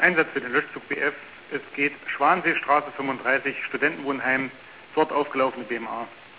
Einsatz für den Löschzug BF. Es geht Schwanseestraße 35, Studentenwohnheim, dort aufgelaufene BMA.